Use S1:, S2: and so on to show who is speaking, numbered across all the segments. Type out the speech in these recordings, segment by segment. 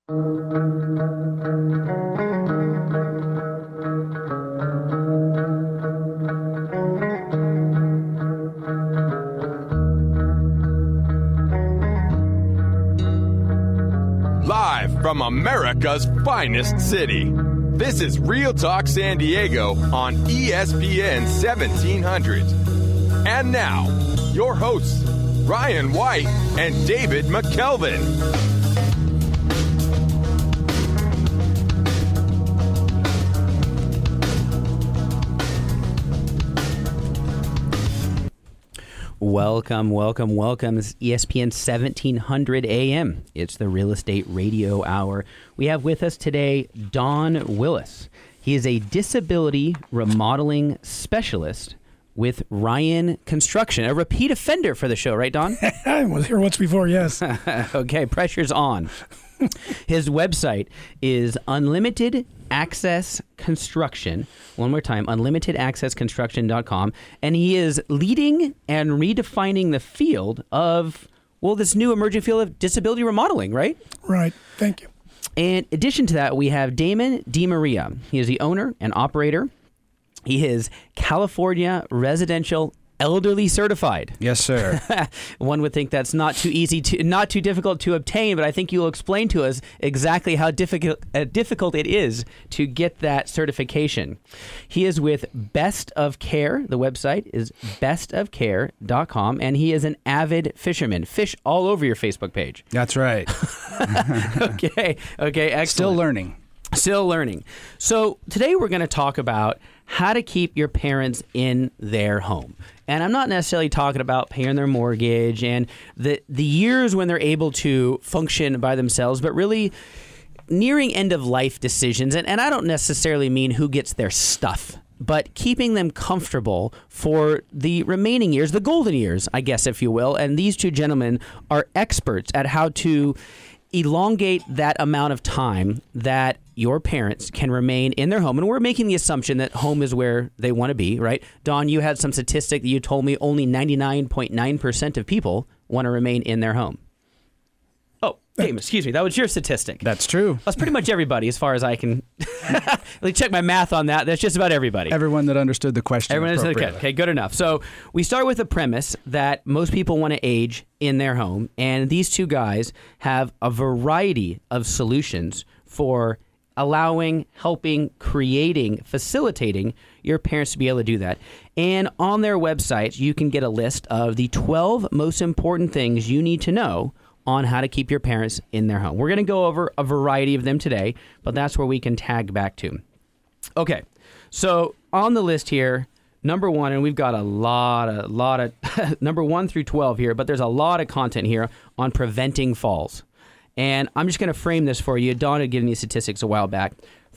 S1: Live from America's finest city, this is Real Talk San Diego on ESPN 1700. And now, your hosts, Ryan White and David McKelvin.
S2: Welcome. This is ESPN 1700 AM. It's the Real Estate Radio Hour. We have with us today Don Willis. He is a disability remodeling specialist with Ryan Construction, a repeat offender for the show, right, Don?
S3: I was here once before, yes.
S2: Okay, pressure's on. His website is Unlimited Access Construction. One more time, unlimitedaccessconstruction.com. And he is leading and redefining the field of, well, this new emerging field of disability remodeling, right?
S3: Right. Thank you.
S2: In addition to that, we have Damon DiMaria. He is the owner and operator. He is California Residential Elderly Certified.
S4: Yes, sir.
S2: One would think that's not too difficult to obtain, but I think you'll explain to us exactly how difficult it is to get that certification. He is with Best of Care. The website is bestofcare.com, and he is an avid fisherman. Fish all over your Facebook page.
S4: That's right.
S2: Okay, excellent. Still learning. So today we're going to talk about how to keep your parents in their home. And I'm not necessarily talking about paying their mortgage and the years when they're able to function by themselves, but really nearing end of life decisions. And I don't necessarily mean who gets their stuff, but keeping them comfortable for the remaining years, the golden years, I guess, if you will. And these two gentlemen are experts at how to elongate that amount of time that your parents can remain in their home. And we're making the assumption that home is where they want to be, right? Don, you had some statistic that you told me only 99.9% of people want to remain in their home. Oh, Damon, excuse me. That was your statistic.
S4: That's true.
S2: That's pretty much everybody as far as I can let me check my math on that. That's just about everybody.
S4: Everyone that understood the question.
S2: Everyone understood. Okay, good enough. So we start with the premise that most people want to age in their home, and these two guys have a variety of solutions for allowing, helping, creating, facilitating your parents to be able to do that. And on their website, you can get a list of the 12 most important things you need to know on how to keep your parents in their home. We're going to go over a variety of them today, but that's where we can tag back to. Okay, so on the list here, number one, and we've got a lot of number 1 through 12 here, but there's a lot of content here on preventing falls. And I'm just going to frame this for you. Don had given me statistics a while back.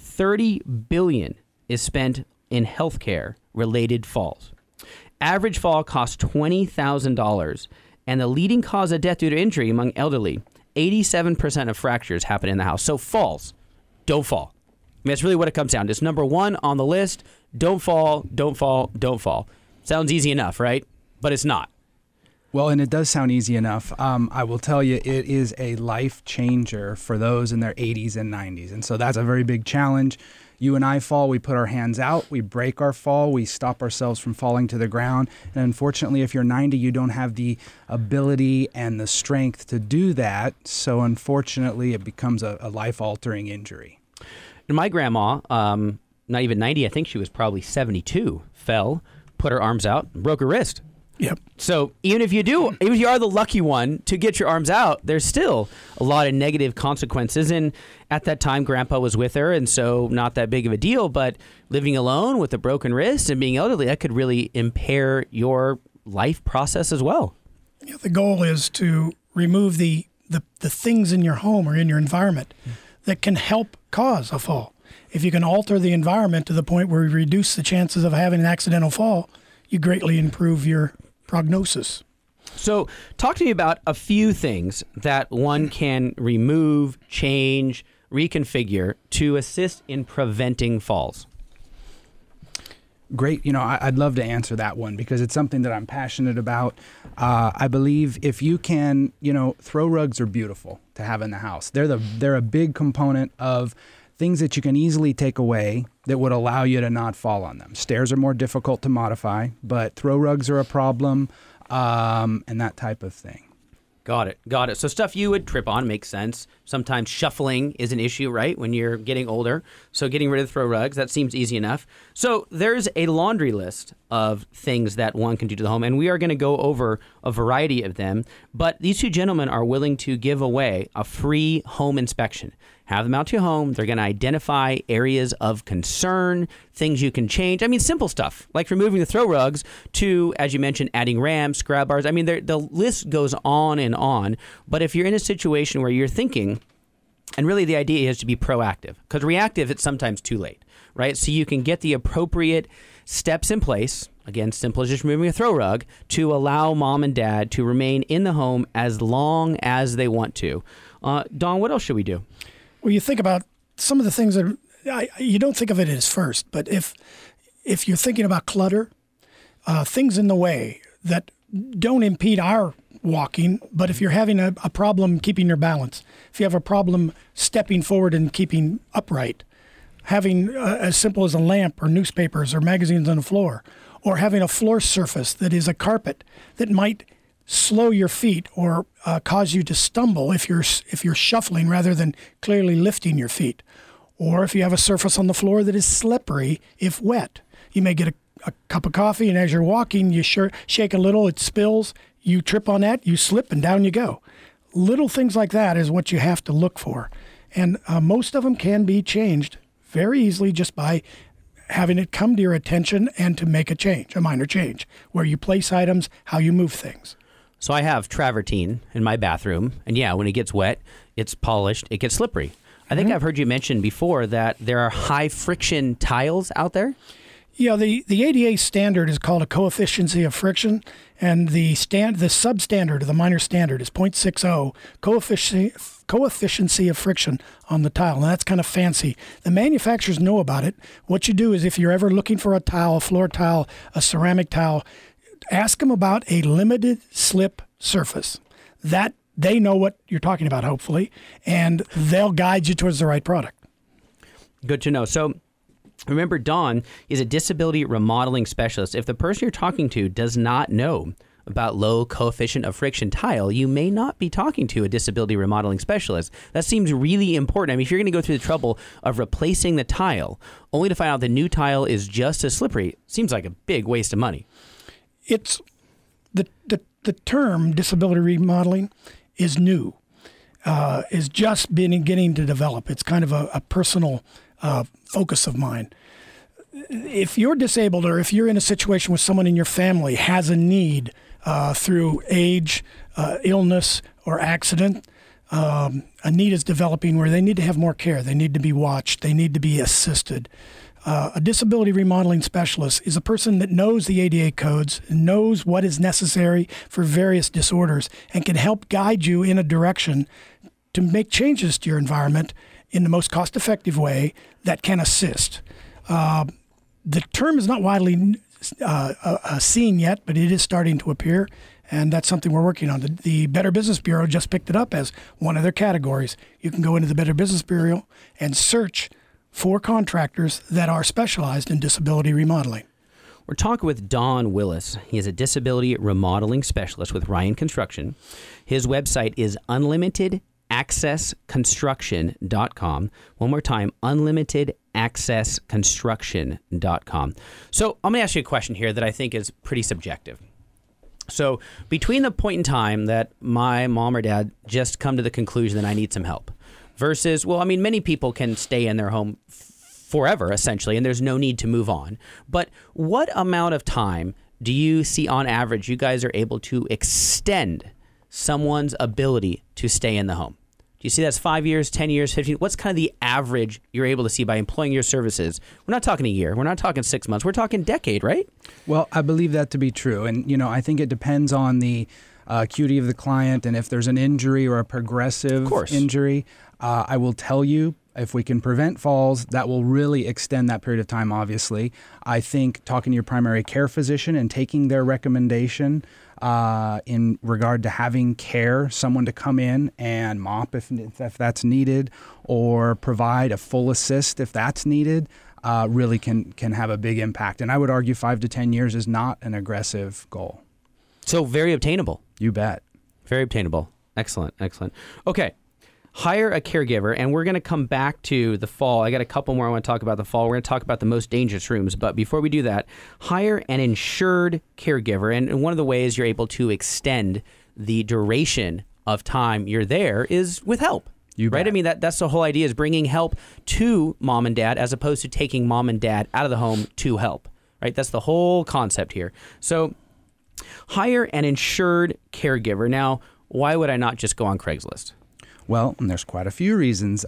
S2: $30 billion is spent in healthcare related falls. Average fall costs $20,000. And the leading cause of death due to injury among elderly, 87% of fractures happen in the house. So falls, don't fall. I mean, that's really what it comes down to. It's number 1 on the list. Don't fall, don't fall, don't fall. Sounds easy enough, right? But it's not.
S4: Well, and it does sound easy enough. I will tell you, it is a life changer for those in their 80s and 90s. And so that's a very big challenge. You and I fall, we put our hands out, we break our fall, we stop ourselves from falling to the ground. And unfortunately, if you're 90, you don't have the ability and the strength to do that. So unfortunately, it becomes a life-altering injury.
S2: And my grandma, not even 90, I think she was probably 72, fell, put her arms out, and broke her wrist.
S3: Yep.
S2: So even if you are the lucky one to get your arms out, there's still a lot of negative consequences. And at that time, Grandpa was with her, and so not that big of a deal. But living alone with a broken wrist and being elderly, that could really impair your life process as well.
S3: Yeah, the goal is to remove the things in your home or in your environment that can help cause a fall. If you can alter the environment to the point where you reduce the chances of having an accidental fall, you greatly improve your prognosis.
S2: So talk to me about a few things that one can remove, change, reconfigure to assist in preventing falls.
S4: Great. I'd love to answer that one because it's something that I'm passionate about. I believe if you can, throw rugs are beautiful to have in the house. They're a big component of things that you can easily take away that would allow you to not fall on them. Stairs are more difficult to modify, but throw rugs are a problem, and that type of thing.
S2: Got it. So stuff you would trip on makes sense. Sometimes shuffling is an issue, right, when you're getting older. So getting rid of throw rugs, that seems easy enough. So there's a laundry list of things that one can do to the home, and we are going to go over a variety of them. But these two gentlemen are willing to give away a free home inspection. Have them out to your home. They're going to identify areas of concern, things you can change. I mean, simple stuff like removing the throw rugs to, as you mentioned, adding ramps, grab bars. I mean, the list goes on and on. But if you're in a situation where you're thinking, and really the idea is to be proactive, because reactive, it's sometimes too late, right? So you can get the appropriate steps in place. Again, simple as just removing a throw rug to allow mom and dad to remain in the home as long as they want to. Don, what else should we do?
S3: Well, you think about some of the things that you don't think of it as first, but if you're thinking about clutter, things in the way that don't impede our walking, but if you're having a problem keeping your balance, if you have a problem stepping forward and keeping upright, having as simple as a lamp or newspapers or magazines on the floor, or having a floor surface that is a carpet that might slow your feet or cause you to stumble if you're shuffling rather than clearly lifting your feet. Or if you have a surface on the floor that is slippery if wet. You may get a cup of coffee, and as you're walking, you shake a little, it spills, you trip on that, you slip, and down you go. Little things like that is what you have to look for. And most of them can be changed very easily just by having it come to your attention and to make a minor change, where you place items, how you move things.
S2: So I have travertine in my bathroom, and yeah, when it gets wet, it's polished, it gets slippery. I think I've heard you mention before that there are high friction tiles out there.
S3: Yeah, the ADA standard is called a coefficient of friction, and the substandard or the minor standard is 0.60 coefficient of friction on the tile. And that's kind of fancy. The manufacturers know about it. What you do is if you're ever looking for a tile, a floor tile, a ceramic tile, ask them about a limited slip surface. That they know what you're talking about, hopefully, and they'll guide you towards the right product.
S2: Good to know. So remember, Don is a disability remodeling specialist. If the person you're talking to does not know about low coefficient of friction tile, you may not be talking to a disability remodeling specialist. That seems really important. I mean, if you're going to go through the trouble of replacing the tile only to find out the new tile is just as slippery, seems like a big waste of money.
S3: It's the term disability remodeling is new, is just beginning to develop. It's kind of a personal focus of mine. If you're disabled or if you're in a situation where someone in your family has a need through age, illness, or accident, a need is developing where they need to have more care. They need to be watched. They need to be assisted. A disability remodeling specialist is a person that knows the ADA codes, knows what is necessary for various disorders, and can help guide you in a direction to make changes to your environment in the most cost-effective way that can assist. The term is not widely seen yet, but it is starting to appear, and that's something we're working on. The Better Business Bureau just picked it up as one of their categories. You can go into the Better Business Bureau and search for contractors that are specialized in disability remodeling.
S2: We're talking with Don Willis. He is a disability remodeling specialist with Ryan Construction. His website is unlimitedaccessconstruction.com. One more time, unlimitedaccessconstruction.com. So I'm going to ask you a question here that I think is pretty subjective. So between the point in time that my mom or dad just come to the conclusion that I need some help versus, well, I mean, many people can stay in their home forever, essentially, and there's no need to move on. But what amount of time do you see on average you guys are able to extend someone's ability to stay in the home? Do you see that's 5 years, 10 years, 15? What's kind of the average you're able to see by employing your services? We're not talking a year. We're not talking 6 months. We're talking decade, right?
S4: Well, I believe that to be true. And, I think it depends on the acuity of the client and if there's an injury or a progressive injury. I will tell you, If we can prevent falls, that will really extend that period of time, obviously. I think talking to your primary care physician and taking their recommendation in regard to having care, someone to come in and mop if that's needed, or provide a full assist if that's needed, really can have a big impact. And I would argue 5 to 10 years is not an aggressive goal.
S2: So very obtainable.
S4: You bet.
S2: Very obtainable. Excellent. Okay. Hire a caregiver, and we're going to come back to the fall. I got a couple more I want to talk about the fall. We're going to talk about the most dangerous rooms. But before we do that, hire an insured caregiver. And one of the ways you're able to extend the duration of time you're there is with help.
S4: You bet.
S2: Right? I mean, that's the whole idea, is bringing help to mom and dad as opposed to taking mom and dad out of the home to help. Right? That's the whole concept here. So hire an insured caregiver. Now, why would I not just go on Craigslist?
S4: Well, and there's quite a few reasons.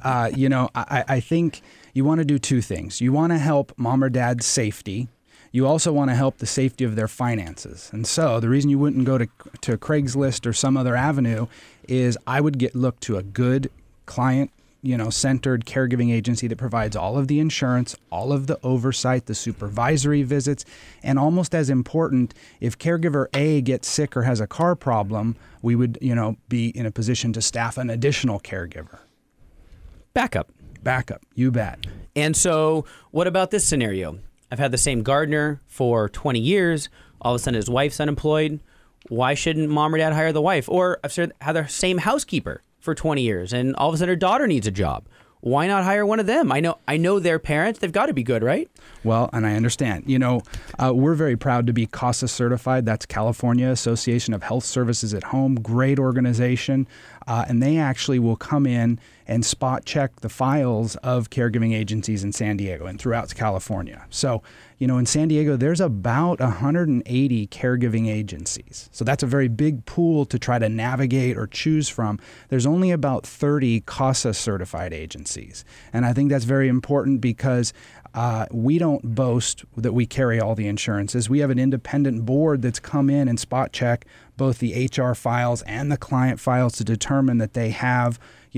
S4: I think you want to do two things. You want to help mom or dad's safety. You also want to help the safety of their finances. And so the reason you wouldn't go to Craigslist or some other avenue is I would look to a good client, centered caregiving agency that provides all of the insurance, all of the oversight, the supervisory visits, and almost as important, if caregiver A gets sick or has a car problem, we would, be in a position to staff an additional caregiver.
S2: Backup,
S4: you bet.
S2: And so what about this scenario? I've had the same gardener for 20 years. All of a sudden his wife's unemployed. Why shouldn't mom or dad hire the wife? Or I've had the same housekeeper for 20 years, and all of a sudden her daughter needs a job. Why not hire one of them? I know their parents. They've got to be good, right?
S4: Well, and I understand. We're very proud to be CASA certified. That's California Association of Health Services at Home. Great organization. And they actually will come in and spot check the files of caregiving agencies in San Diego and throughout California. So, in San Diego, there's about 180 caregiving agencies. So that's a very big pool to try to navigate or choose from. There's only about 30 CASA certified agencies. And I think that's very important because we don't boast that we carry all the insurances. We have an independent board that's come in and spot check both the HR files and the client files to determine that they have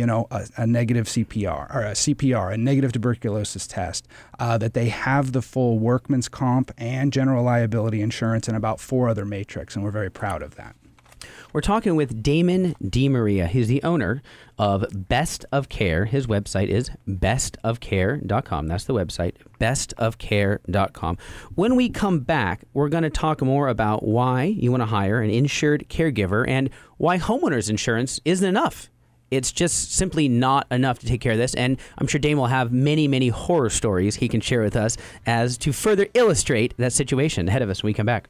S4: a negative CPR or a CPR, a negative tuberculosis test, that they have the full workman's comp and general liability insurance and about 4 other matrix, and we're very proud of that.
S2: We're talking with Damon DeMaria. He's the owner of Best of Care. His website is bestofcare.com. That's the website, bestofcare.com. When we come back, we're going to talk more about why you want to hire an insured caregiver and why homeowners insurance isn't enough. It's just simply not enough to take care of this. And I'm sure Dame will have many, many horror stories he can share with us as to further illustrate that situation ahead of us when we come back.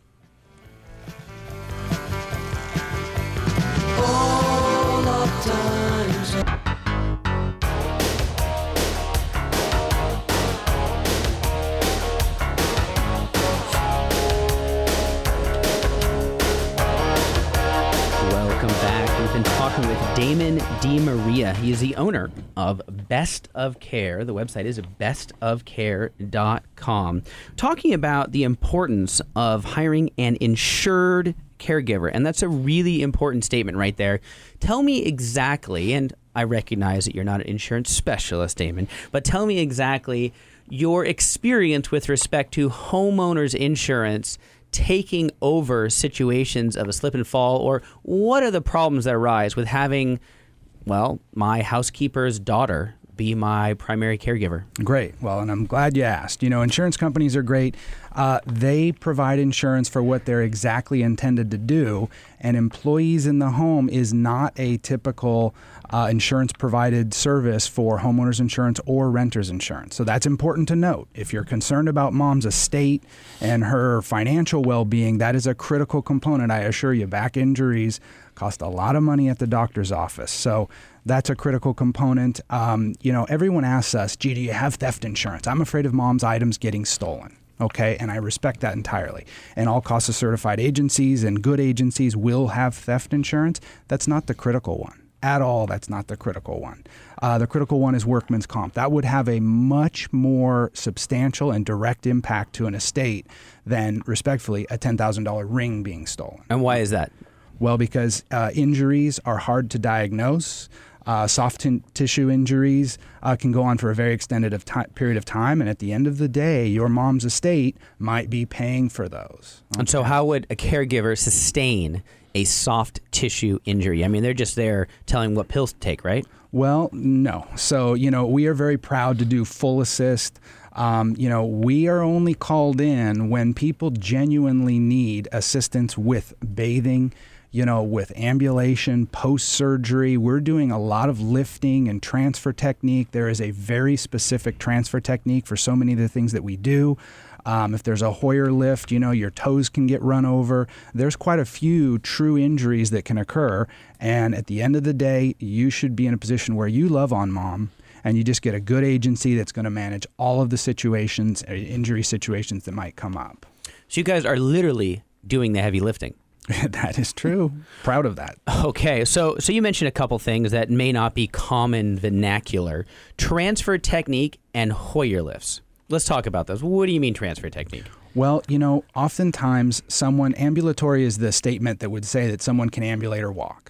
S2: With Damon DeMaria. He is the owner of Best of Care. The website is bestofcare.com. Talking about the importance of hiring an insured caregiver. And that's a really important statement right there. Tell me exactly, and I recognize that you're not an insurance specialist, Damon, but tell me exactly your experience with respect to homeowners insurance taking over situations of a slip and fall, or what are the problems that arise with having, my housekeeper's daughter be my primary caregiver?
S4: Great. Well, and I'm glad you asked. Insurance companies are great. They provide insurance for what they're exactly intended to do, and employees in the home is not a typical insurance provided service for homeowners insurance or renters insurance. So that's important to note. If you're concerned about mom's estate and her financial well-being, that is a critical component. I assure you, back injuries cost a lot of money at the doctor's office. So that's a critical component. Everyone asks us, do you have theft insurance? I'm afraid of mom's items getting stolen. Okay, and I respect that entirely. And all CASA certified agencies and good agencies will have theft insurance. That's not the critical one. At all, that's not the critical one. The critical one is workman's comp. That would have a much more substantial and direct impact to an estate than, respectfully, a $10,000 ring being stolen.
S2: And why is that?
S4: Well, because injuries are hard to diagnose. Soft tissue injuries can go on for a very extended period of time, and at the end of the day, your mom's estate might be paying for those. Okay.
S2: And so how would a caregiver sustain a soft tissue injury? I mean, they're just there telling what pills to take, right?
S4: Well, no. So, we are very proud to do full assist. We are only called in when people genuinely need assistance with bathing, with ambulation, post-surgery. We're doing a lot of lifting and transfer technique. There is a very specific transfer technique for so many of the things that we do. If there's a Hoyer lift, your toes can get run over. There's quite a few true injuries that can occur. And at the end of the day, you should be in a position where you love on mom and you just get a good agency that's going to manage all of the situations, injury situations that might come up.
S2: So you guys are literally doing the heavy lifting.
S4: That is true. Proud of that.
S2: Okay, so you mentioned a couple things that may not be common vernacular. Transfer technique and Hoyer lifts. Let's talk about those. What do you mean transfer technique?
S4: Well, oftentimes ambulatory is the statement that would say that someone can ambulate or walk.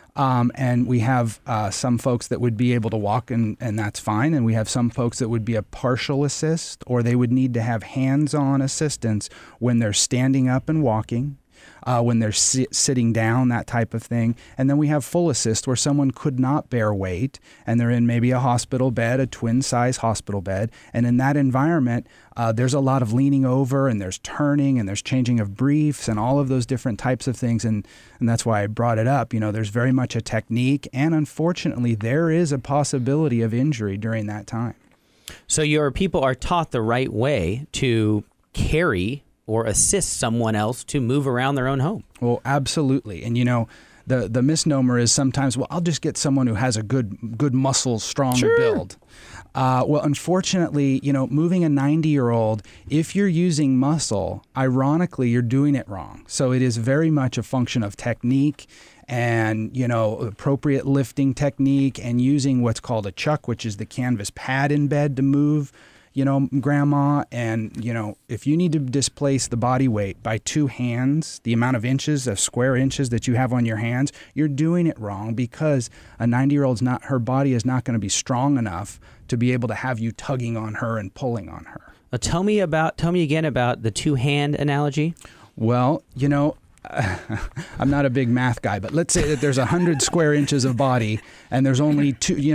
S4: And we have some folks that would be able to walk, and that's fine. And we have some folks that would be a partial assist, or they would need to have hands-on assistance when they're standing up and walking, when they're sitting down, that type of thing. And then we have full assist where someone could not bear weight and they're in maybe a hospital bed, a twin-size hospital bed. And in that environment, there's a lot of leaning over and there's turning and there's changing of briefs and all of those different types of things. And that's why I brought it up. There's very much a technique. And unfortunately, there is a possibility of injury during that time.
S2: So your people are taught the right way to carry or assist someone else to move around their own home.
S4: Well, absolutely. And the misnomer is sometimes, well, I'll just get someone who has a good muscle, strong build. Well, unfortunately, moving a 90-year-old, if you're using muscle, ironically, you're doing it wrong. So it is very much a function of technique and, appropriate lifting technique and using what's called a chuck, which is the canvas pad in bed to move grandma. And, if you need to displace the body weight by 2 hands, the amount of inches, of square inches that you have on your hands, you're doing it wrong because a 90-year-old's her body is not going to be strong enough to be able to have you tugging on her and pulling on her.
S2: Tell me again about the 2-hand analogy.
S4: Well, I'm not a big math guy, but let's say that there's 100 square inches of body and there's only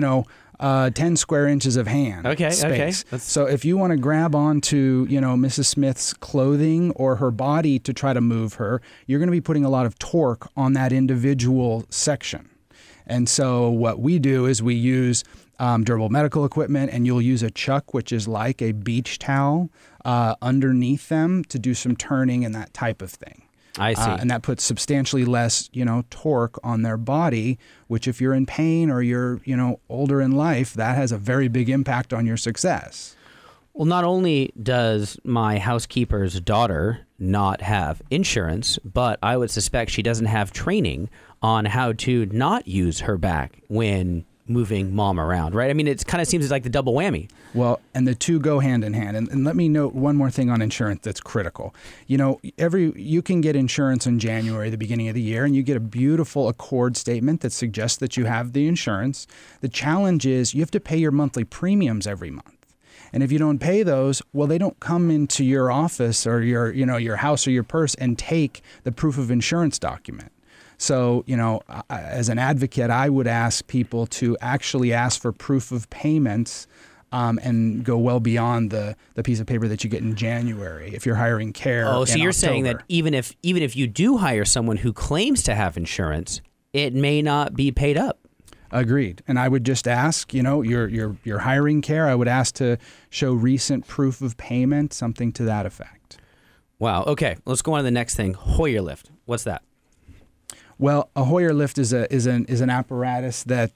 S4: 10 square inches of hand space.
S2: Okay.
S4: So if you want to grab onto, Mrs. Smith's clothing or her body to try to move her, you're going to be putting a lot of torque on that individual section. And so what we do is we use durable medical equipment, and you'll use a chuck, which is like a beach towel, underneath them to do some turning and that type of thing.
S2: I see.
S4: And that puts substantially less, torque on their body, which if you're in pain or you're, older in life, that has a very big impact on your success.
S2: Well, not only does my housekeeper's daughter not have insurance, but I would suspect she doesn't have training on how to not use her back when moving mom around, right? I mean, it kind of seems like the double whammy.
S4: Well, and the two go hand in hand. And let me note one more thing on insurance that's critical. You can get insurance in January, the beginning of the year, and you get a beautiful accord statement that suggests that you have the insurance. The challenge is you have to pay your monthly premiums every month. And if you don't pay those, well, they don't come into your office or your house or your purse and take the proof of insurance document. So, as an advocate, I would ask people to actually ask for proof of payments and go well beyond the piece of paper that you get in January if you're hiring care.
S2: Oh, so you're
S4: October.
S2: saying that even if you do hire someone who claims to have insurance, it may not be paid up.
S4: Agreed. And I would just ask, you're hiring care. I would ask to show recent proof of payment, something to that effect.
S2: Wow. Okay. Let's go on to the next thing. Hoyer lift. What's that?
S4: Well, a Hoyer lift is an apparatus that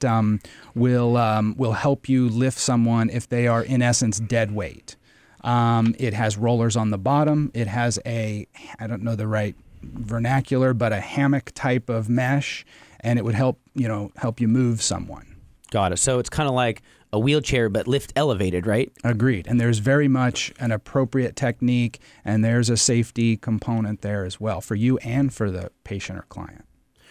S4: will help you lift someone if they are in essence dead weight. It has rollers on the bottom. It has I don't know the right vernacular, but a hammock type of mesh, and it would help you move someone. Got it.
S2: So it's kind of like a wheelchair, but lift elevated, right?
S4: Agreed. And there's very much an appropriate technique, and there's a safety component there as well for you and for the patient or client.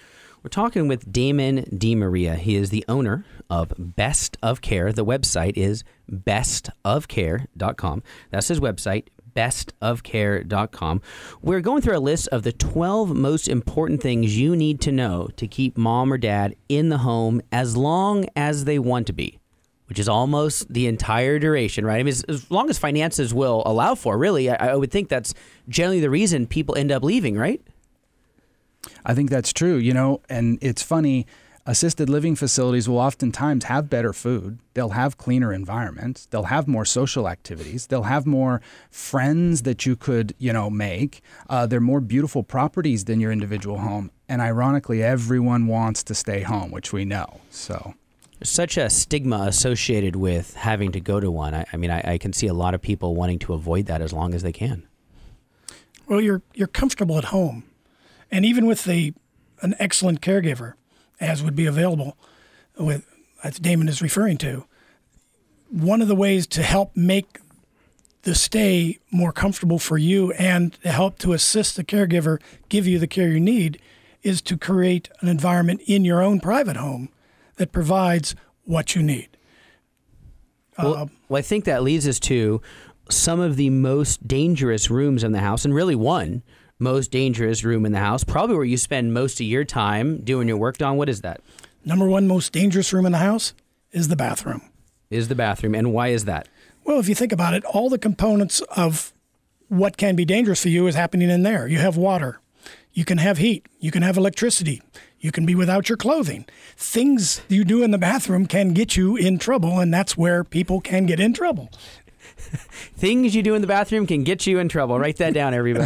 S2: We're talking with Damon DeMaria. He is the owner of Best of Care. The website is bestofcare.com. That's his website, bestofcare.com. We're going through a list of the 12 most important things you need to know to keep mom or dad in the home as long as they want to be, which is almost the entire duration, right? I mean, as long as finances will allow for, really, I would think that's generally the reason people end up leaving, right?
S4: I think that's true, and it's funny. Assisted living facilities will oftentimes have better food. They'll have cleaner environments. They'll have more social activities. They'll have more friends that you could, make. They're more beautiful properties than your individual home. And ironically, everyone wants to stay home, which we know. So
S2: there's such a stigma associated with having to go to one. I can see a lot of people wanting to avoid that as long as they can.
S3: Well, you're comfortable at home. And even with an excellent caregiver, as would be available with, as Damon is referring to, one of the ways to help make the stay more comfortable for you and to help to assist the caregiver give you the care you need is to create an environment in your own private home that provides what you need.
S2: Well, I think that leads us to some of the most dangerous rooms in the house, and really one most dangerous room in the house, probably where you spend most of your time doing your work. Don, what is that?
S3: Number one most dangerous room in the house is the bathroom.
S2: And why is that?
S3: Well, if you think about it, all the components of what can be dangerous for you is happening in there. You have water. You can have heat. You can have electricity. You can be without your clothing. Things you do in the bathroom can get you in trouble, and that's where people can get in trouble.
S2: Things you do in the bathroom can get you in trouble. Write that down, everybody.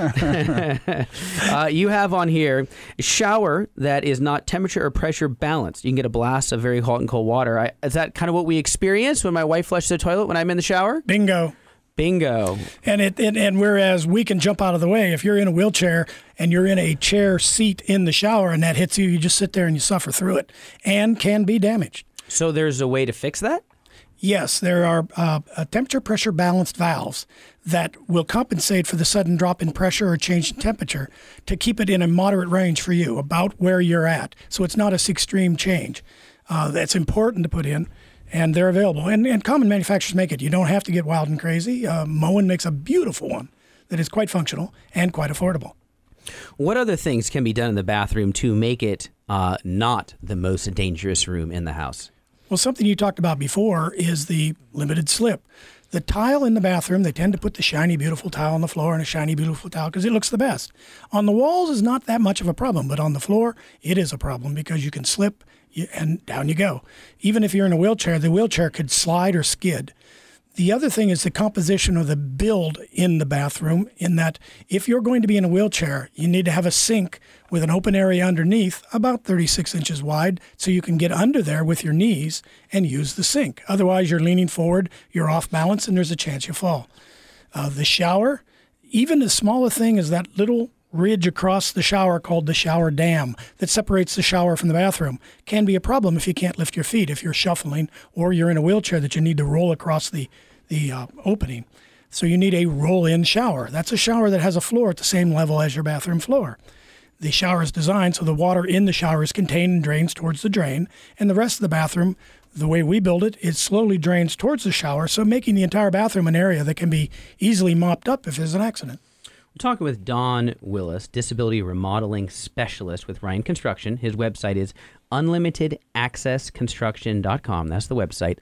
S2: You have on here a shower that is not temperature or pressure balanced. You can get a blast of very hot and cold water. Is that kind of what we experience when my wife flushes the toilet when I'm in the shower?
S3: Bingo. And whereas we can jump out of the way, if you're in a wheelchair and you're in a chair seat in the shower and that hits you, you just sit there and you suffer through it and can be damaged.
S2: So there's a way to fix that?
S3: Yes, there are temperature pressure balanced valves that will compensate for the sudden drop in pressure or change in temperature to keep it in a moderate range for you, about where you're at. So it's not a extreme change. That's important to put in, and they're available. And common manufacturers make it. You don't have to get wild and crazy. Moen makes a beautiful one that is quite functional and quite affordable.
S2: What other things can be done in the bathroom to make it not the most dangerous room in the house?
S3: Well, something you talked about before is the limited slip. The tile in the bathroom, they tend to put the shiny, beautiful tile on the floor and a shiny, beautiful tile because it looks the best. On the walls is not that much of a problem, but on the floor, it is a problem because you can slip and down you go. Even if you're in a wheelchair, the wheelchair could slide or skid. The other thing is the composition of the build in the bathroom, in that if you're going to be in a wheelchair, you need to have a sink with an open area underneath about 36 inches wide so you can get under there with your knees and use the sink. Otherwise, you're leaning forward, you're off balance, and there's a chance you fall. The shower, even as small a thing as that little ridge across the shower called the shower dam that separates the shower from the bathroom, can be a problem if you can't lift your feet, if you're shuffling or you're in a wheelchair that you need to roll across the opening. So you need a roll-in shower. That's a shower that has a floor at the same level as your bathroom floor. The shower is designed so the water in the shower is contained and drains towards the drain, and the rest of the bathroom, the way we build it, it slowly drains towards the shower, so making the entire bathroom an area that can be easily mopped up if there's an accident.
S2: We're talking with Don Willis, disability remodeling specialist with Ryan Construction. His website is unlimitedaccessconstruction.com. That's the website,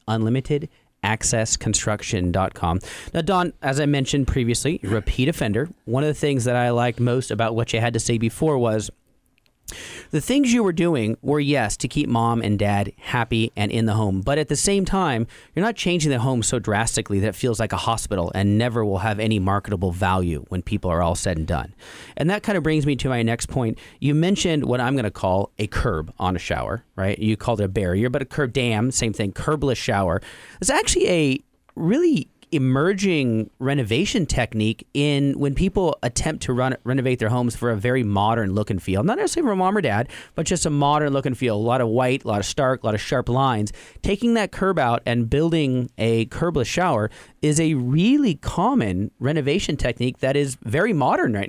S2: unlimitedaccessconstruction.com. Now, Don, as I mentioned previously, you're a repeat offender. One of the things that I liked most about what you had to say before was the things you were doing were, yes, to keep mom and dad happy and in the home. But at the same time, you're not changing the home so drastically that it feels like a hospital and never will have any marketable value when people are all said and done. And that kind of brings me to my next point. You mentioned what I'm going to call a curb on a shower, right? You called it a barrier, but a curb dam, same thing, curbless shower. It's actually a really emerging renovation technique in when people attempt to renovate their homes for a very modern look and feel. Not necessarily for mom or dad, but just a modern look and feel. A lot of white, a lot of stark, a lot of sharp lines. Taking that curb out and building a curbless shower is a really common renovation technique that is very modern right now.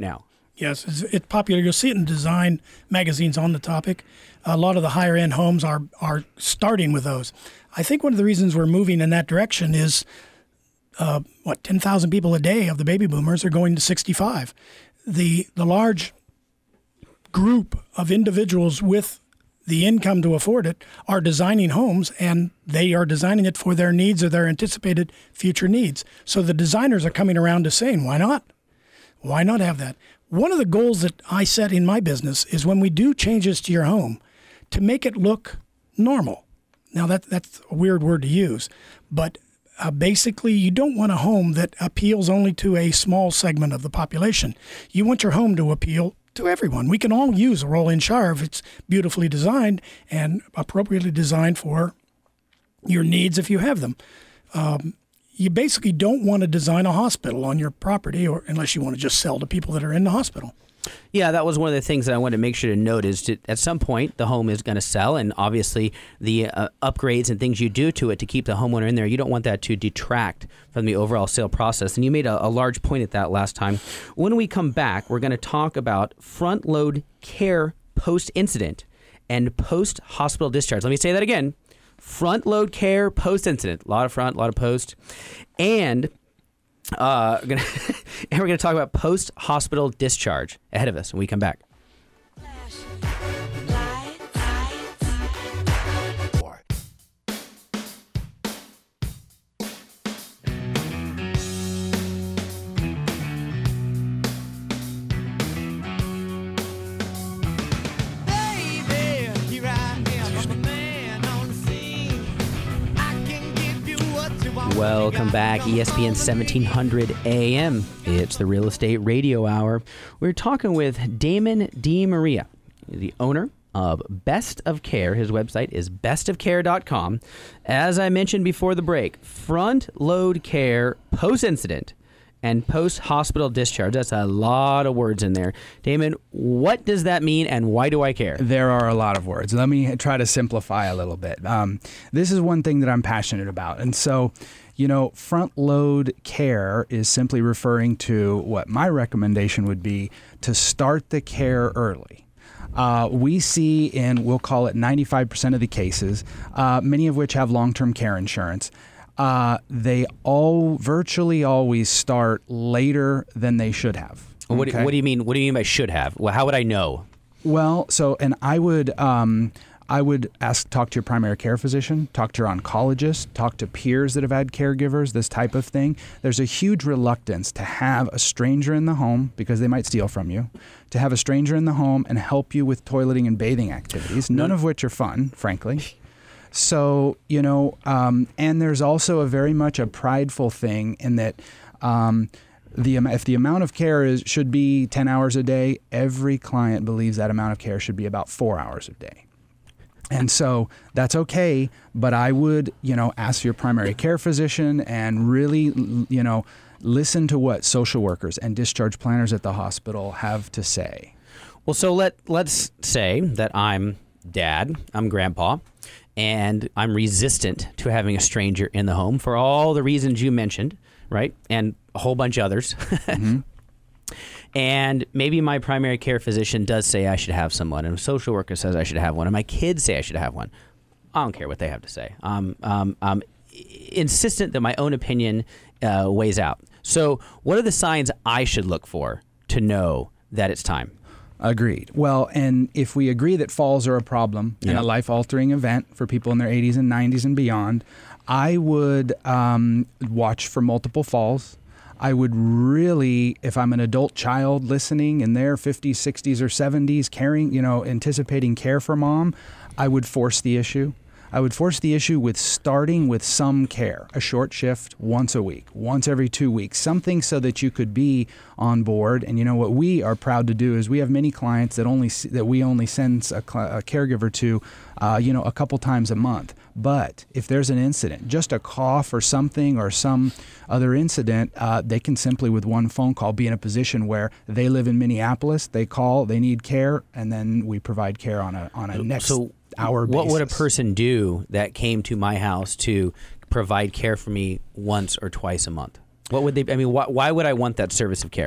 S3: Yes, it's popular. You'll see it in design magazines on the topic. A lot of the higher end homes are starting with those. I think one of the reasons we're moving in that direction is 10,000 people a day of the baby boomers are going to 65. The large group of individuals with the income to afford it are designing homes, and they are designing it for their needs or their anticipated future needs. So the designers are coming around to saying, why not? Why not have that? One of the goals that I set in my business is when we do changes to your home, to make it look normal. Now, that's a weird word to use, but basically, you don't want a home that appeals only to a small segment of the population. You want your home to appeal to everyone. We can all use a roll-in shower if it's beautifully designed and appropriately designed for your needs if you have them. You basically don't want to design a hospital on your property, or unless you want to just sell to people that are in the hospital.
S2: Yeah, that was one of the things that I wanted to make sure to note is at some point the home is going to sell, and obviously the upgrades and things you do to it to keep the homeowner in there, you don't want that to detract from the overall sale process. And you made a large point at that last time. When we come back, we're going to talk about front load care post-incident and post-hospital discharge. Let me say that again. Front load care post-incident. A lot of front, a lot of post. And we're going to talk about post-hospital discharge ahead of us when we come back. Welcome back, ESPN 1700 AM. It's the Real Estate Radio Hour. We're talking with Damon DeMaria, the owner of Best of Care. His website is bestofcare.com. As I mentioned before the break, front load care post-incident and post-hospital discharge. That's a lot of words in there. Damon, what does that mean and why do I care?
S4: There are a lot of words. Let me try to simplify a little bit. This is one thing that I'm passionate about. And so, front load care is simply referring to what my recommendation would be to start the care early. We see in, we'll call it 95% of the cases, many of which have long-term care insurance. They all virtually always start later than they should have.
S2: Okay? What do you mean? What do you mean by should have? Well, how would I know?
S4: Well, and I would talk to your primary care physician, talk to your oncologist, talk to peers that have had caregivers, this type of thing. There's a huge reluctance to have a stranger in the home because they might steal from you, to have a stranger in the home and help you with toileting and bathing activities, none of which are fun, frankly. So, and there's also a very much a prideful thing in that if the amount of care should be 10 hours a day, every client believes that amount of care should be about 4 hours a day. And so that's okay, but I would, ask your primary care physician and really, listen to what social workers and discharge planners at the hospital have to say.
S2: Well, so let's say that I'm dad, I'm grandpa, and I'm resistant to having a stranger in the home for all the reasons you mentioned, right? And a whole bunch of others. Mm-hmm. And maybe my primary care physician does say I should have someone, and a social worker says I should have one, and my kids say I should have one. I don't care what they have to say. I'm insistent that my own opinion weighs out. So what are the signs I should look for to know that it's time?
S4: Agreed. Well, and if we agree that falls are a problem and a life-altering event for people in their 80s and 90s and beyond, I would watch for multiple falls. I would really, if I'm an adult child listening in their 50s, 60s, or 70s, anticipating care for mom, I would force the issue. I would force the issue with starting with some care, a short shift once a week, once every 2 weeks, something so that you could be on board. And what we are proud to do is we have many clients that we only send a caregiver to, a couple times a month. But if there's an incident, just a cough or something or some other incident, they can simply with one phone call be in a position where they live in Minneapolis, they call, they need care, and then we provide care on a next hour basis.
S2: What would a person do that came to my house to provide care for me once or twice a month? What would they? I mean, why would I want that service of care?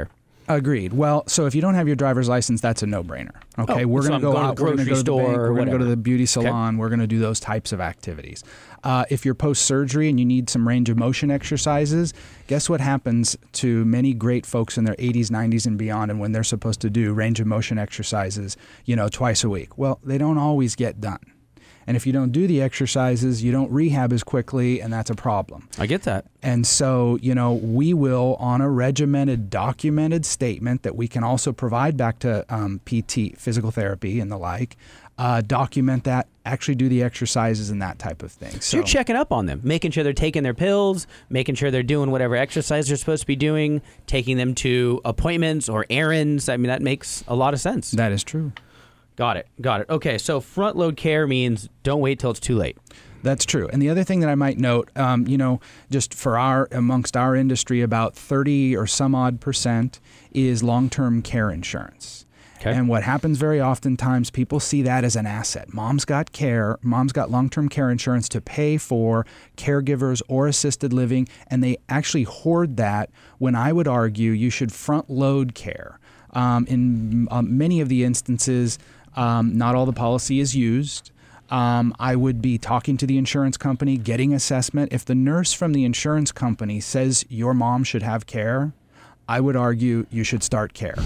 S4: Agreed. Well, so if you don't have your driver's license, that's a no-brainer. Okay, we're going to go out, we're going to go to the bank, we're going to go to the beauty salon, we're going to do those types of activities. If you're post-surgery and you need some range of motion exercises, guess what happens to many great folks in their 80s, 90s, and beyond, and when they're supposed to do range of motion exercises, twice a week? Well, they don't always get done. And if you don't do the exercises, you don't rehab as quickly, and that's a problem.
S2: I get that.
S4: And so, we will, on a regimented, documented statement that we can also provide back to PT, physical therapy and the like, document that, actually do the exercises and that type of thing.
S2: So you're checking up on them, making sure they're taking their pills, making sure they're doing whatever exercise they're supposed to be doing, taking them to appointments or errands. I mean, that makes a lot of sense.
S4: That is true.
S2: Got it. Okay, so front load care means don't wait till it's too late.
S4: That's true. And the other thing that I might note, just for amongst our industry, about 30 or some odd % is long-term care insurance. Okay. And what happens very oftentimes, people see that as an asset. Mom's got long-term care insurance to pay for caregivers or assisted living, and they actually hoard that when I would argue you should front load care. In many of the instances, not all the policy is used. I would be talking to the insurance company, getting assessment. If the nurse from the insurance company says your mom should have care, I would argue you should start care.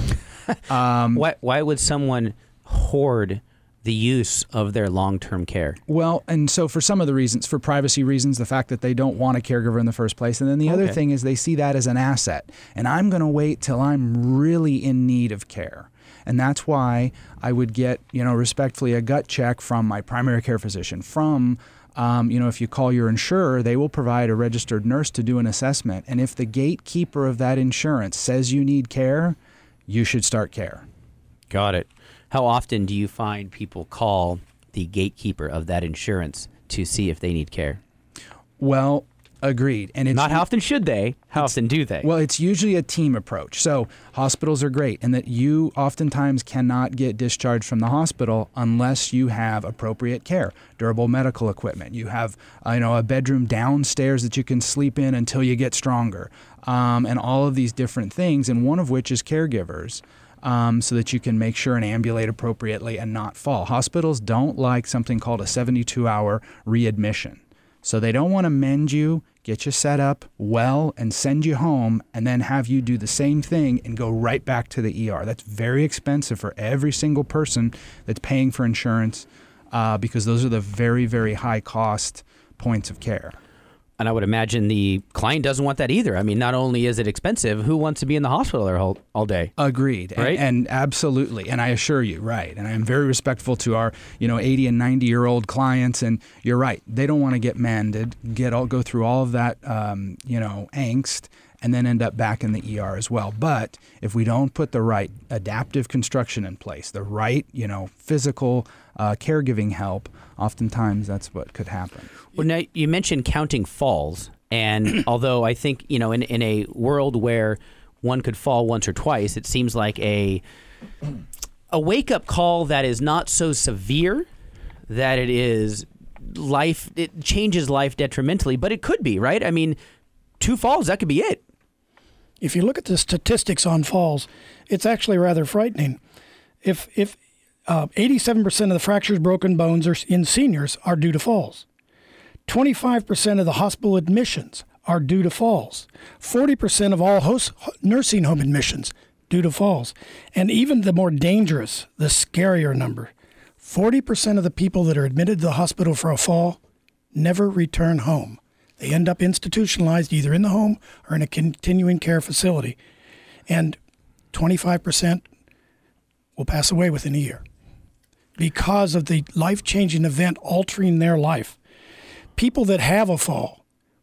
S2: Why would someone hoard the use of their long-term care?
S4: Well, and so for some of the reasons, for privacy reasons, the fact that they don't want a caregiver in the first place. And then the other thing is they see that as an asset. And I'm going to wait till I'm really in need of care. And that's why I would get, respectfully, a gut check from my primary care physician, if you call your insurer, they will provide a registered nurse to do an assessment. And if the gatekeeper of that insurance says you need care, you should start care.
S2: Got it. How often do you find people call the gatekeeper of that insurance to see if they need care?
S4: Well, agreed. And it's
S2: not how often should they? How often do they?
S4: Well, it's usually a team approach. So hospitals are great in that you oftentimes cannot get discharged from the hospital unless you have appropriate care, durable medical equipment. You have, a bedroom downstairs that you can sleep in until you get stronger, and all of these different things, and one of which is caregivers. So that you can make sure and ambulate appropriately and not fall. Hospitals don't like something called a 72-hour readmission. So they don't want to mend you, get you set up well, and send you home, and then have you do the same thing and go right back to the ER. That's very expensive for every single person that's paying for insurance because those are the very, very high cost points of care.
S2: And I would imagine the client doesn't want that either. I mean, not only is it expensive, who wants to be in the hospital there all day?
S4: Agreed.
S2: Right?
S4: And absolutely. And I assure you, right. And I am very respectful to our, 80 and 90-year-old clients. And you're right. They don't want to get mended, go through all of that, angst, and then end up back in the ER as well. But if we don't put the right adaptive construction in place, the right, physical caregiving help, oftentimes that's what could happen.
S2: Well, now you mentioned counting falls, and although I think, in a world where one could fall once or twice, it seems like a wake-up call that is not so severe that it changes life detrimentally, but it could be, right? I mean, 2 falls, that could be it.
S3: If you look at the statistics on falls, it's actually rather frightening. If 87% of the fractures, broken bones in seniors are due to falls. 25% of the hospital admissions are due to falls. 40% of all nursing home admissions due to falls. And even the more dangerous, the scarier number, 40% of the people that are admitted to the hospital for a fall never return home. They end up institutionalized either in the home or in a continuing care facility. And 25% will pass away within a year because of the life-changing event altering their life. People that have a fall,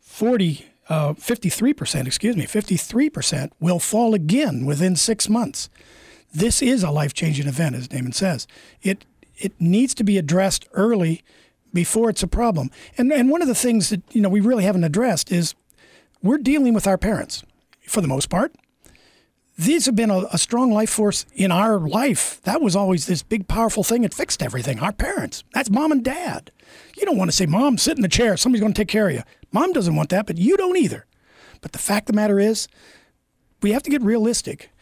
S3: 53% will fall again within 6 months. This is a life-changing event, as Damon says. It needs to be addressed early before it's a problem. And one of the things that we really haven't addressed is we're dealing with our parents, for the most part. These have been a strong life force in our life. That was always this big, powerful thing that fixed everything. Our parents. That's mom and dad. You don't want to say, Mom, sit in the chair. Somebody's going to take care of you. Mom doesn't want that, but you don't either. But the fact of the matter is, we have to get realistic.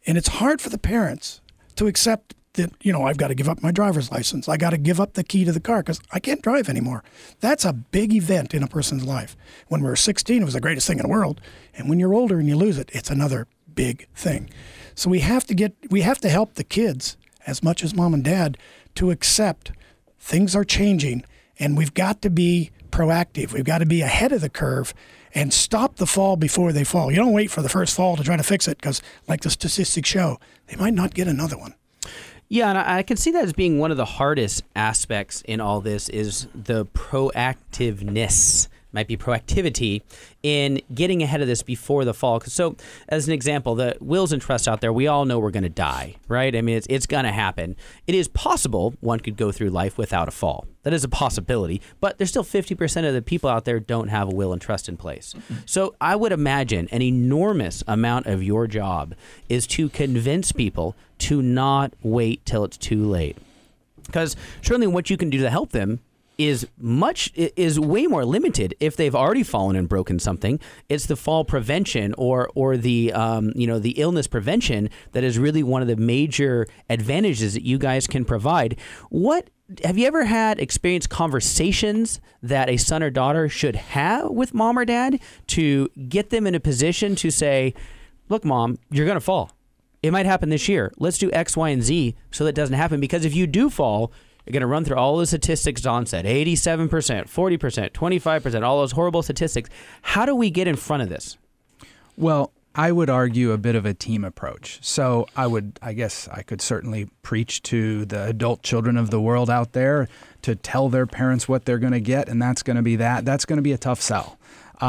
S3: And it's hard for the parents to accept that, I've got to give up my driver's license. I got to give up the key to the car because I can't drive anymore. That's a big event in a person's life. When we were 16, it was the greatest thing in the world. And when you're older and you lose it, it's another big thing. So we have to help the kids as much as mom and dad to accept things are changing, and we've got to be proactive. We've got to be ahead of the curve and stop the fall before they fall. You don't wait for the first fall to try to fix it because, like the statistics show, they might not get another one.
S2: Yeah, and I can see that as being one of the hardest aspects in all this is the proactiveness, might be proactivity in getting ahead of this before the fall. So as an example, the wills and trusts out there, we all know we're going to die, right? I mean, it's going to happen. It is possible one could go through life without a fall. That is a possibility, but there's still 50% of the people out there don't have a will and trust in place. Mm-hmm. So I would imagine an enormous amount of your job is to convince people to not wait till it's too late. Because certainly what you can do to help them is way more limited if they've already fallen and broken something. It's the fall prevention or the the illness prevention that is really one of the major advantages that you guys can provide. What have you ever had experienced conversations that a son or daughter should have with mom or dad to get them in a position to say, look, mom, you're going to fall. It might happen this year. Let's do X, Y, and Z so that doesn't happen. Because if you do fall, you're going to run through all the statistics Don said, 87%, 40%, 25%, all those horrible statistics. How do we get in front of this?
S4: Well, I would argue a bit of a team approach. So I guess I could certainly preach to the adult children of the world out there to tell their parents what they're going to get, and that's going to be that. That's going to be a tough sell.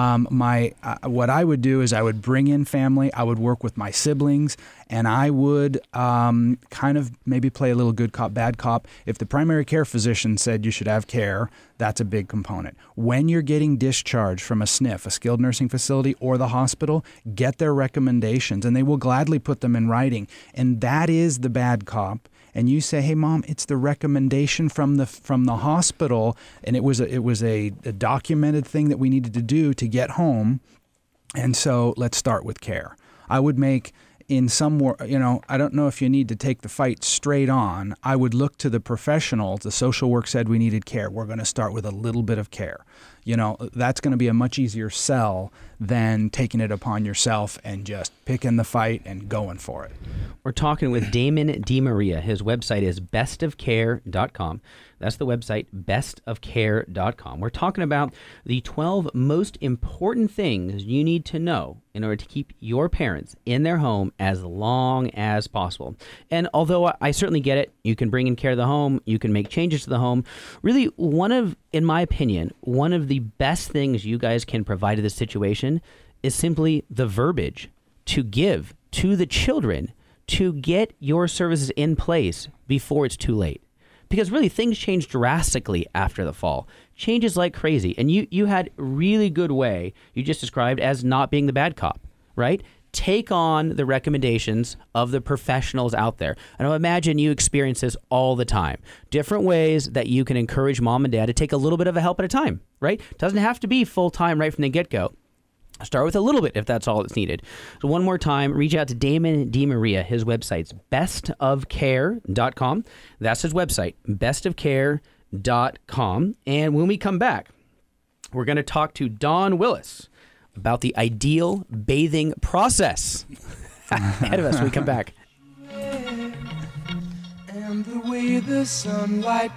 S4: What I would do is I would bring in family, I would work with my siblings, and I would kind of maybe play a little good cop, bad cop. If the primary care physician said you should have care, that's a big component. When you're getting discharged from a SNF, a skilled nursing facility, or the hospital, get their recommendations, and they will gladly put them in writing. And that is the bad cop. And you say, hey, Mom, it's the recommendation from the hospital, and it was a documented thing that we needed to do to get home, and so let's start with care. I would make in some more, I don't know if you need to take the fight straight on. I would look to the professionals. The social work said we needed care. We're going to start with a little bit of care. That's going to be a much easier sell than taking it upon yourself and just picking the fight and going for it.
S2: We're talking with Damon DeMaria. His website is bestofcare.com. That's the website, bestofcare.com. We're talking about the 12 most important things you need to know in order to keep your parents in their home as long as possible. And although I certainly get it, you can bring in care of the home, you can make changes to the home. Really, in my opinion, one of the best things you guys can provide to this situation is simply the verbiage to give to the children to get your services in place before it's too late. Because really, things change drastically after the fall. Changes like crazy. And you had a really good way you just described as not being the bad cop, right? Take on the recommendations of the professionals out there. And I imagine you experience this all the time. Different ways that you can encourage mom and dad to take a little bit of a help at a time, right? Doesn't have to be full-time right from the get-go. Start with a little bit if that's all that's needed. So one more time, reach out to Damon DeMaria. His website's bestofcare.com. That's his website, bestofcare.com. And when we come back, we're going to talk to Don Willis about the ideal bathing process. Ahead of us when we come back.
S5: And the way the sunlight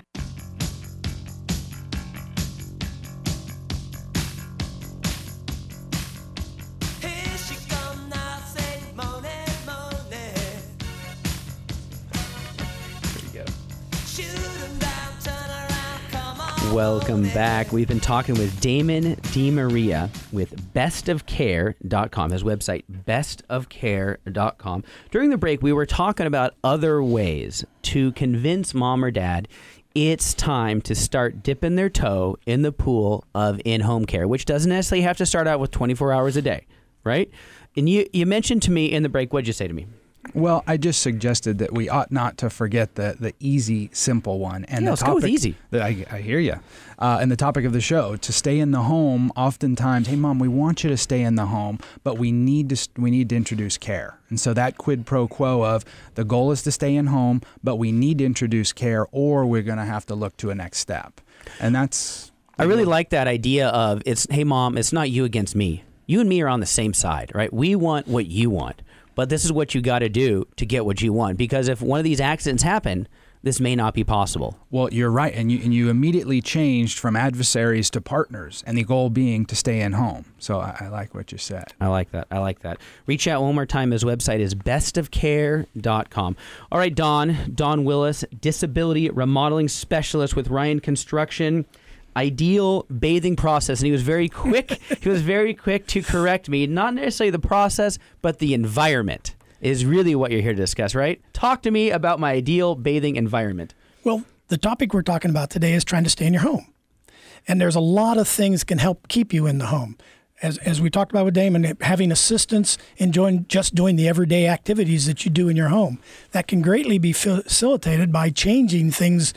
S2: Welcome back. We've been talking with Damon DeMaria with bestofcare.com, his website, bestofcare.com. During the break, we were talking about other ways to convince mom or dad it's time to start dipping their toe in the pool of in-home care, which doesn't necessarily have to start out with 24 hours a day, right? And you mentioned to me in the break, what'd you say to me?
S4: Well, I just suggested that we ought not to forget the easy, simple one. And
S2: let's go with easy.
S4: I hear you. And the topic of the show, to stay in the home, oftentimes, hey, Mom, we want you to stay in the home, but we need to introduce care. And so that quid pro quo of the goal is to stay in home, but we need to introduce care, or we're going to have to look to a next step. And that's...
S2: I really like that idea of, hey, Mom, it's not you against me. You and me are on the same side, right? We want what you want, but this is what you got to do to get what you want. Because if one of these accidents happen, this may not be possible.
S4: Well, you're right, and you immediately changed from adversaries to partners, and the goal being to stay in home. So I like what you said.
S2: I like that. Reach out one more time. His website is bestofcare.com. All right, Don Willis, disability remodeling specialist with Ryan Construction. Ideal bathing process, and he was very quick. He was very quick to correct me. Not necessarily the process, but the environment is really what you're here to discuss, right? Talk to me about my ideal bathing environment.
S3: Well, the topic we're talking about today is trying to stay in your home. And there's a lot of things that can help keep you in the home. As we talked about with Damon, having assistance in just doing the everyday activities that you do in your home, that can greatly be facilitated by changing things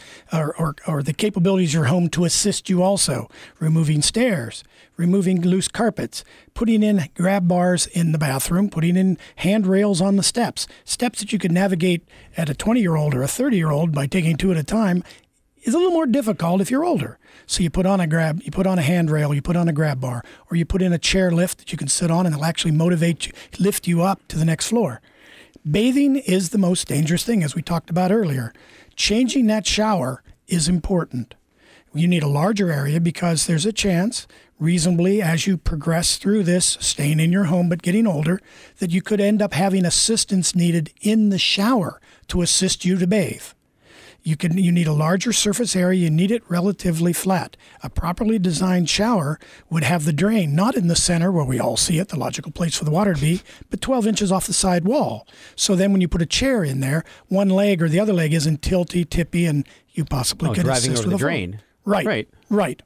S3: or the capabilities of your home to assist you also. Removing stairs, removing loose carpets, putting in grab bars in the bathroom, putting in handrails on the steps that you could navigate at a 20-year-old or a 30-year-old by taking two at a time is a little more difficult if you're older. So you put on a handrail, you put on a grab bar, or you put in a chair lift that you can sit on and it'll actually motivate you, lift you up to the next floor. Bathing is the most dangerous thing, as we talked about earlier. Changing that shower is important. You need a larger area because there's a chance, reasonably, as you progress through this, staying in your home but getting older, that you could end up having assistance needed in the shower to assist you to bathe. You need a larger surface area. You need it relatively flat. A properly designed shower would have the drain not in the center where we all see it, the logical place for the water to be, but 12 inches off the side wall. So then when you put a chair in there, one leg or the other leg isn't tilty, tippy, and you possibly could
S2: driving
S3: assist
S2: over
S3: with
S2: the
S3: a
S2: drain.
S3: Right.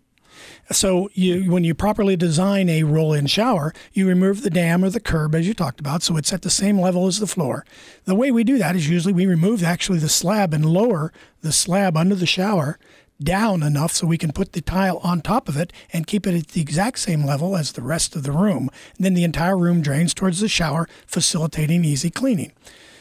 S3: So when you properly design a roll-in shower, you remove the dam or the curb, as you talked about, so it's at the same level as the floor. The way we do that is usually we remove actually the slab and lower the slab under the shower down enough so we can put the tile on top of it and keep it at the exact same level as the rest of the room. And then the entire room drains towards the shower, facilitating easy cleaning.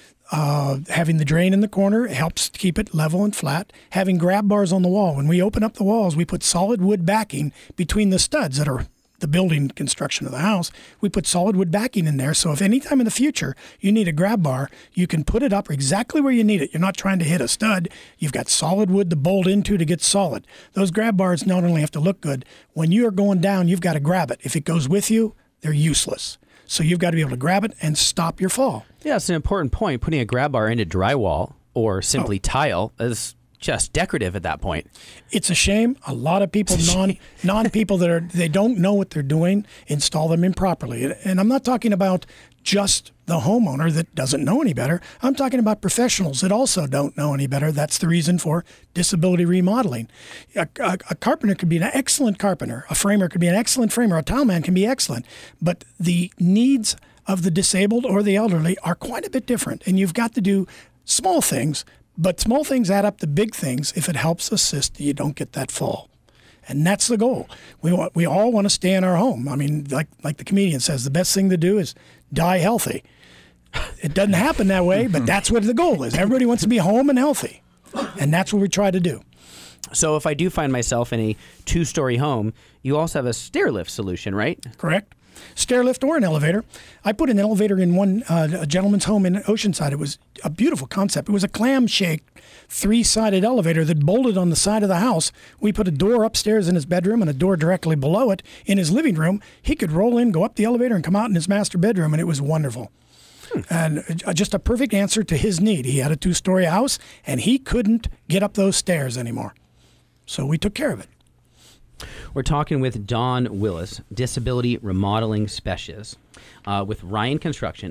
S3: Having the drain in the corner helps keep it level and flat. Having grab bars on the wall. When we open up the walls, we put solid wood backing between the studs that are the building construction of the house. We put solid wood backing in there, so if any time in the future you need a grab bar, you can put it up exactly where you need it. You're not trying to hit a stud. You've got solid wood to bolt into to get solid. Those grab bars not only have to look good, when you are going down, you've got to grab it. If it goes with you, they're useless. So you've got to be able to grab it and stop your fall.
S2: Yeah, it's an important point. Putting a grab bar into drywall or simply tile is just decorative at that point.
S3: It's a shame. A lot of people, non-people they don't know what they're doing, install them improperly. And I'm not talking about just the homeowner that doesn't know any better. I'm talking about professionals that also don't know any better. That's the reason for disability remodeling. A carpenter could be an excellent carpenter. A framer could be an excellent framer. A tile man can be excellent. But the needs of the disabled or the elderly are quite a bit different. And you've got to do small things, but small things add up to big things if it helps assist you don't get that fall. And that's the goal. We all want to stay in our home. I mean, like the comedian says, the best thing to do is die healthy. It doesn't happen that way, but that's what the goal is. Everybody wants to be home and healthy. And that's what we try to do.
S2: So if I do find myself in a 2-story home, you also have a stair lift solution, right?
S3: Correct. Stair lift or an elevator. I put an elevator in one a gentleman's home in Oceanside. It was a beautiful concept. It was a clam-shaped 3-sided elevator that bolted on the side of the house. We put a door upstairs in his bedroom and a door directly below it in his living room. He could roll in, go up the elevator, and come out in his master bedroom, and it was wonderful. And just a perfect answer to his need. He had a 2-story house, and he couldn't get up those stairs anymore. So we took care of it.
S2: We're talking with Don Willis, Disability Remodeling Specialist, with Ryan Construction,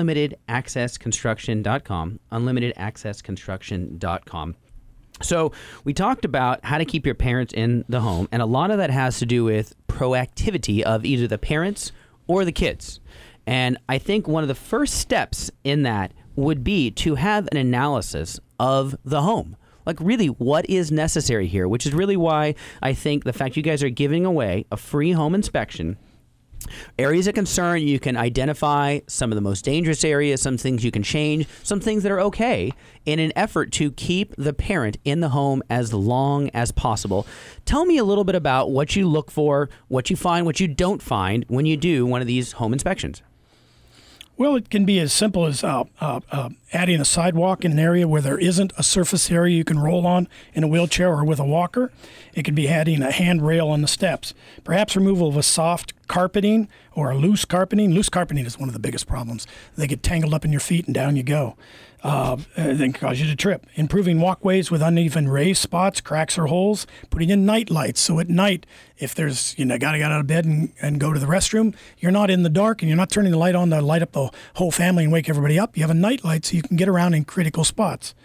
S2: UnlimitedAccessConstruction.com, UnlimitedAccessConstruction.com. So we talked about how to keep your parents in the home, and a lot of that has to do with proactivity of either the parents or the kids. And I think one of the first steps in that would be to have an analysis of the home. Like, really, what is necessary here? Which is really why I think the fact you guys are giving away a free home inspection, areas of concern, you can identify some of the most dangerous areas, some things you can change, some things that are okay, in an effort to keep the parent in the home as long as possible. Tell me a little bit about what you look for, what you find, what you don't find when you do one of these home inspections.
S3: Well, it can be as simple as adding a sidewalk in an area where there isn't a surface area you can roll on in a wheelchair or with a walker. It could be adding a handrail on the steps. Perhaps removal of a soft carpeting or a loose carpeting. Loose carpeting is one of the biggest problems. They get tangled up in your feet and down you go. They can cause you to trip. Improving walkways with uneven raised spots, cracks, or holes. Putting in night lights. So at night, if there's, gotta get out of bed and go to the restroom, you're not in the dark and you're not turning the light on to light up the whole family and wake everybody up. You have a night light so you can get around in critical spots.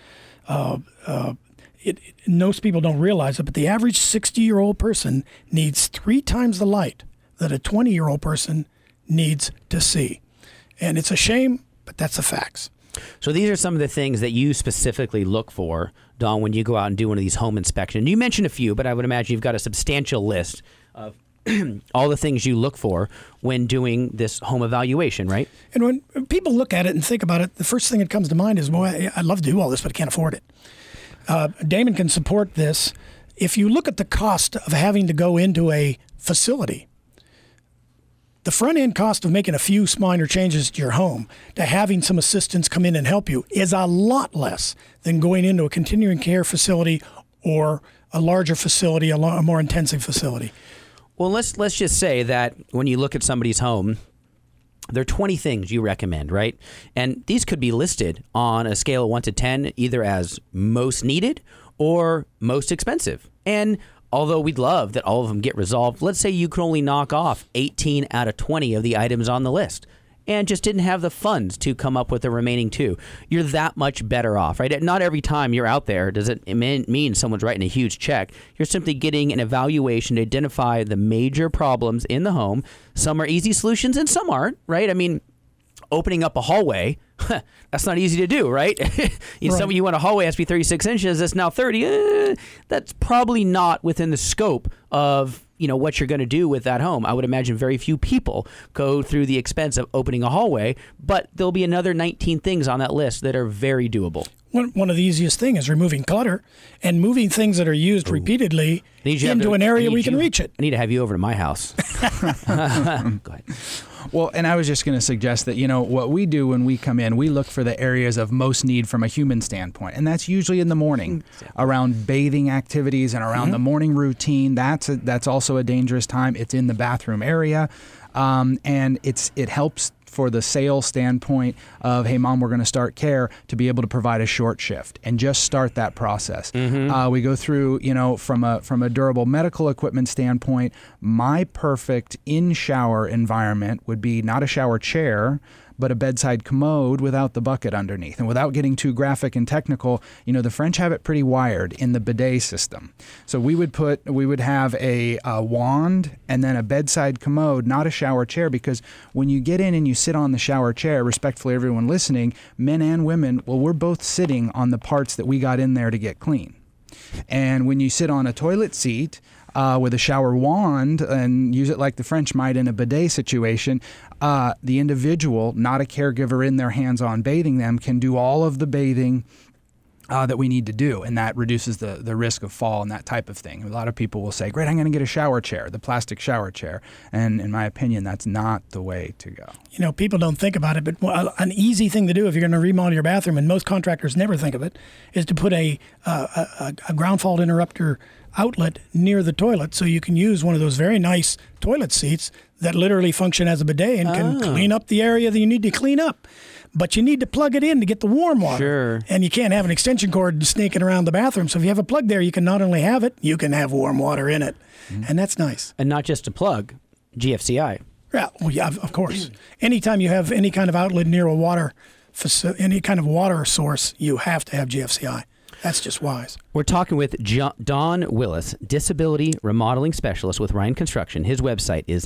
S3: Most people don't realize it, but the average 60-year-old person needs 3 times the light that a 20-year-old person needs to see. And it's a shame, but that's the facts.
S2: So these are some of the things that you specifically look for, Dawn, when you go out and do one of these home inspections. You mentioned a few, but I would imagine you've got a substantial list of all the things you look for when doing this home evaluation, right? And
S3: when people look at it and think about it, the first thing that comes to mind is, well, I'd love to do all this, but I can't afford it. Damon can support this. If you look at the cost of having to go into a facility, the front-end cost of making a few minor changes to your home, to having some assistants come in and help you, is a lot less than going into a continuing care facility or a larger facility, a more intensive facility.
S2: Well, let's just say that when you look at somebody's home, there are 20 things you recommend, right? And these could be listed on a scale of 1 to 10, either as most needed or most expensive. And although we'd love that all of them get resolved, let's say you could only knock off 18 out of 20 of the items on the list and just didn't have the funds to come up with the remaining 2. You're that much better off, right? Not every time you're out there does it mean someone's writing a huge check. You're simply getting an evaluation to identify the major problems in the home. Some are easy solutions and some aren't, right? I mean, opening up a hallway, that's not easy to do, right? Some of you want a hallway has to be 36 inches, that's now 30. That's probably not within the scope of what you're going to do with that home. I would imagine very few people go through the expense of opening a hallway, but there'll be another 19 things on that list that are very doable.
S3: One of the easiest things is removing clutter and moving things that are used repeatedly into an area where you can reach it.
S2: I need to have you over to my house. Go ahead.
S4: Well, and I was just going to suggest that, what we do when we come in, we look for the areas of most need from a human standpoint. And that's usually in the morning, around bathing activities and around the morning routine. That's also a dangerous time. It's in the bathroom area. And it helps for the sales standpoint of, hey, Mom, we're going to start care, to be able to provide a short shift and just start that process. We go through, from a durable medical equipment standpoint, my perfect in-shower environment would be not a shower chair, but a bedside commode without the bucket underneath. And without getting too graphic and technical, the French have it pretty wired in the bidet system. So we would have a wand and then a bedside commode, not a shower chair, because when you get in and you sit on the shower chair, respectfully everyone listening, men and women, well, we're both sitting on the parts that we got in there to get clean. And when you sit on a toilet seat, with a shower wand and use it like the French might in a bidet situation, the individual, not a caregiver in their hands-on bathing them, can do all of the bathing that we need to do, and that reduces the risk of fall and that type of thing. A lot of people will say, great, I'm going to get a shower chair, the plastic shower chair. And in my opinion, that's not the way to go.
S3: People don't think about it, but an easy thing to do if you're going to remodel your bathroom, and most contractors never think of it, is to put a ground fault interrupter outlet near the toilet, so you can use one of those very nice toilet seats that literally function as a bidet and can clean up the area that you need to clean up. But you need to plug it in to get the warm water.
S2: Sure.
S3: And you can't have an extension cord snaking around the bathroom. So if you have a plug there, you can not only have it, you can have warm water in it. And that's nice.
S2: And not just a plug, GFCI.
S3: Yeah, of course. Anytime you have any kind of outlet near a water, any kind of water source, you have to have GFCI. That's just wise.
S2: We're talking with Don Willis, Disability Remodeling Specialist with Ryan Construction. His website is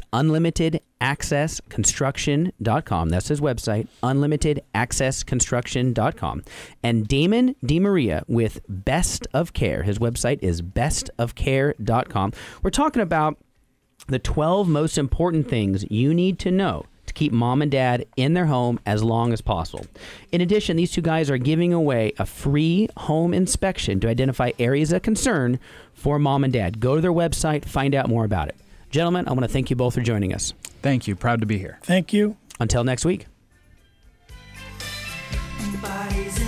S2: unlimitedaccessconstruction.com. That's his website, unlimitedaccessconstruction.com. And Damon DeMaria with Best of Care. His website is bestofcare.com. We're talking about the 12 most important things you need to know to keep mom and dad in their home as long as possible. In addition, these two guys are giving away a free home inspection to identify areas of concern for mom and dad. Go to their website, find out more about it. Gentlemen, I want to thank you both for joining us.
S4: Thank you. Proud to be here.
S3: Thank you.
S2: Until next week.
S5: Bodies